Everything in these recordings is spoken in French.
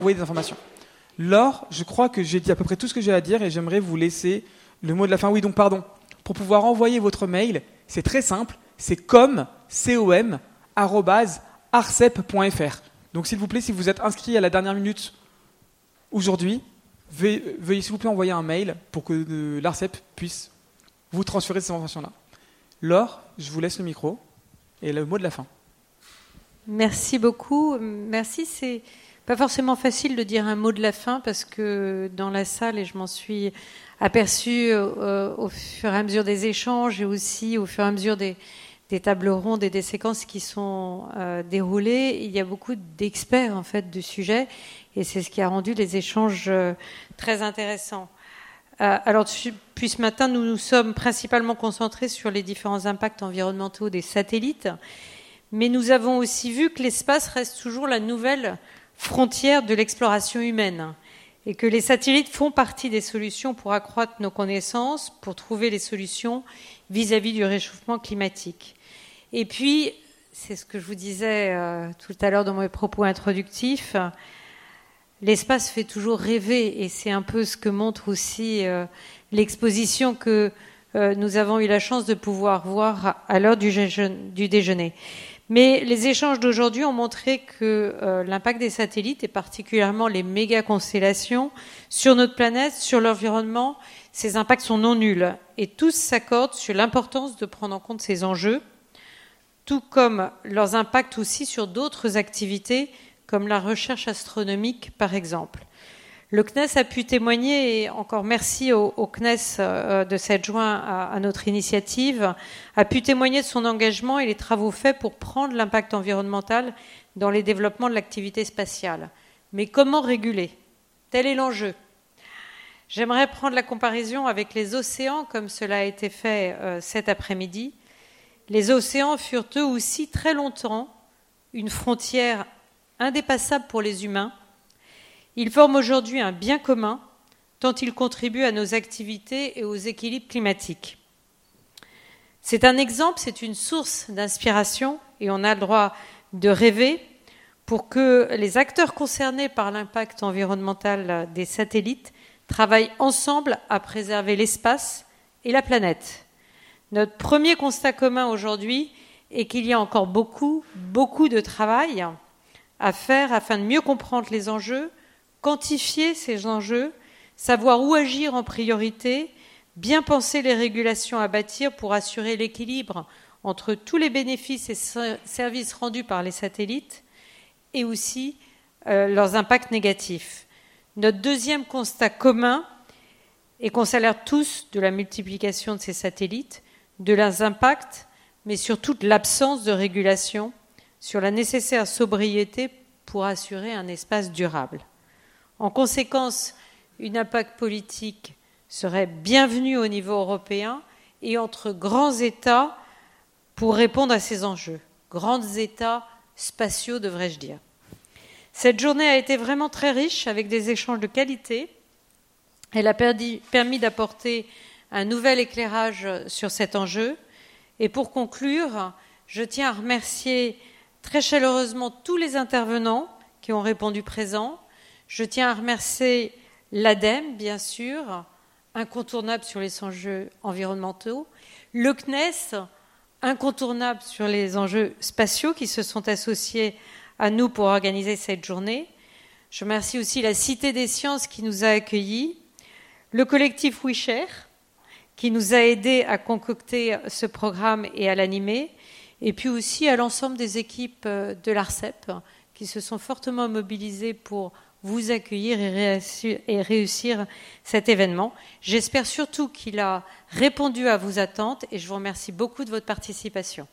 envoyer des informations. Laure, je crois que j'ai dit à peu près tout ce que j'ai à dire et j'aimerais vous laisser le mot de la fin. Oui, donc pardon. Pour pouvoir envoyer votre mail, c'est très simple, c'est com@arcep.fr. Donc s'il vous plaît, si vous êtes inscrit à la dernière minute aujourd'hui, veuillez s'il vous plaît envoyer un mail pour que l'ARCEP puisse vous transférer ces informations-là. Laure, je vous laisse le micro et le mot de la fin. Merci beaucoup. Merci, c'est pas forcément facile de dire un mot de la fin parce que dans la salle, et je m'en suis aperçue au fur et à mesure des échanges et aussi au fur et à mesure des tables rondes et des séquences qui sont déroulées, il y a beaucoup d'experts en fait du sujet et c'est ce qui a rendu les échanges très intéressants. Alors, depuis ce matin, nous nous sommes principalement concentrés sur les différents impacts environnementaux des satellites, mais nous avons aussi vu que l'espace reste toujours la nouvelle frontière de l'exploration humaine et que les satellites font partie des solutions pour accroître nos connaissances, pour trouver les solutions vis-à-vis du réchauffement climatique. Et puis, c'est ce que je vous disais tout à l'heure dans mes propos introductifs, l'espace fait toujours rêver et c'est un peu ce que montre aussi l'exposition que nous avons eu la chance de pouvoir voir à l'heure du déjeuner. Mais les échanges d'aujourd'hui ont montré que l'impact des satellites et particulièrement les méga-constellations sur notre planète, sur l'environnement, ces impacts sont non nuls et tous s'accordent sur l'importance de prendre en compte ces enjeux, tout comme leurs impacts aussi sur d'autres activités comme la recherche astronomique par exemple. Le CNES a pu témoigner, et encore merci au CNES de s'être joint à notre initiative, a pu témoigner de son engagement et les travaux faits pour prendre l'impact environnemental dans les développements de l'activité spatiale. Mais comment réguler ? Tel est l'enjeu. J'aimerais prendre la comparaison avec les océans, comme cela a été fait cet après-midi. Les océans furent eux aussi très longtemps une frontière indépassable pour les humains. Ils forment aujourd'hui un bien commun, tant ils contribuent à nos activités et aux équilibres climatiques. C'est un exemple, c'est une source d'inspiration, et on a le droit de rêver pour que les acteurs concernés par l'impact environnemental des satellites travaillent ensemble à préserver l'espace et la planète. Notre premier constat commun aujourd'hui est qu'il y a encore beaucoup de travail à faire afin de mieux comprendre les enjeux, quantifier ces enjeux, savoir où agir en priorité, bien penser les régulations à bâtir pour assurer l'équilibre entre tous les bénéfices et services rendus par les satellites et aussi leurs impacts négatifs. Notre deuxième constat commun est qu'on s'alerte tous de la multiplication de ces satellites, de leurs impacts, mais surtout de l'absence de régulation sur la nécessaire sobriété pour assurer un espace durable. En conséquence, une impact politique serait bienvenue au niveau européen et entre grands États pour répondre à ces enjeux. Grands États spatiaux, devrais-je dire. Cette journée a été vraiment très riche avec des échanges de qualité. Elle a permis d'apporter un nouvel éclairage sur cet enjeu. Et pour conclure, je tiens à remercier très chaleureusement tous les intervenants qui ont répondu présents. Je tiens à remercier l'ADEME, bien sûr, incontournable sur les enjeux environnementaux, le CNES, incontournable sur les enjeux spatiaux qui se sont associés à nous pour organiser cette journée. Je remercie aussi la Cité des Sciences qui nous a accueillis, le collectif WeShare qui nous a aidés à concocter ce programme et à l'animer, et puis aussi à l'ensemble des équipes de l'ARCEP qui se sont fortement mobilisées pour vous accueillir et réussir cet événement. J'espère surtout qu'il a répondu à vos attentes et je vous remercie beaucoup de votre participation.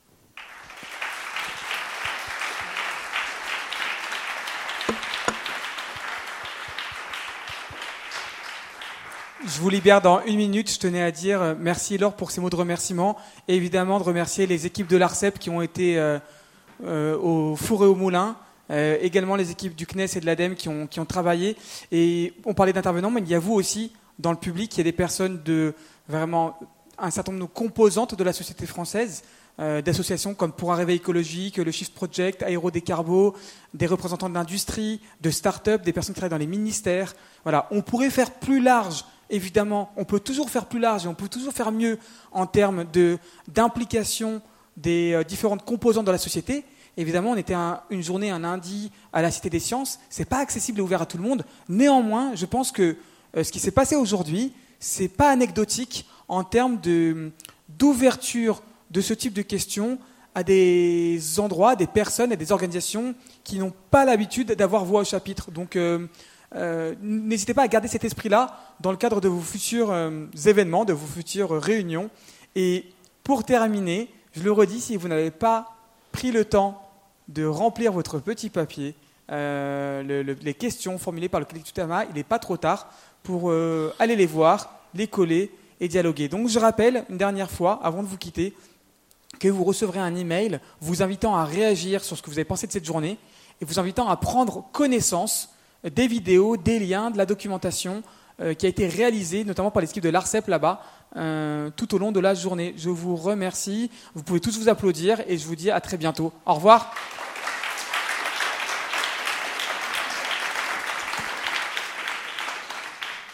Je vous libère dans 1 minute. Je tenais à dire merci Laure pour ces mots de remerciement et évidemment de remercier les équipes de l'ARCEP qui ont été au four et au moulin, également les équipes du CNES et de l'ADEME qui ont travaillé. Et on parlait d'intervenants, mais il y a vous aussi dans le public, il y a des personnes de vraiment un certain nombre de composantes de la société française, d'associations comme Pour un réveil écologique, le Shift Project, Aérodécarbo, des représentants de l'industrie, de start-up, des personnes qui travaillent dans les ministères. Voilà, on pourrait faire plus large, évidemment. On peut toujours faire plus large et on peut toujours faire mieux en termes d'implication des différentes composantes de la société. Évidemment, on était une journée, un lundi, à la Cité des Sciences. C'est pas accessible et ouvert à tout le monde. Néanmoins, je pense que ce qui s'est passé aujourd'hui, c'est pas anecdotique en termes d'ouverture de ce type de questions à des endroits, des personnes et des organisations qui n'ont pas l'habitude d'avoir voix au chapitre. Donc, n'hésitez pas à garder cet esprit-là dans le cadre de vos futurs événements, de vos futures réunions. Et pour terminer, je le redis, si vous n'avez pas pris le temps de remplir votre petit papier, les questions formulées par le collectif Tama, il n'est pas trop tard pour aller les voir, les coller et dialoguer. Donc je rappelle une dernière fois, avant de vous quitter, que vous recevrez un email vous invitant à réagir sur ce que vous avez pensé de cette journée et vous invitant à prendre connaissance des vidéos, des liens, de la documentation qui a été réalisée, notamment par l'équipe de l'ARCEP là-bas, tout au long de la journée. Je vous remercie. Vous pouvez tous vous applaudir et je vous dis à très bientôt. Au revoir.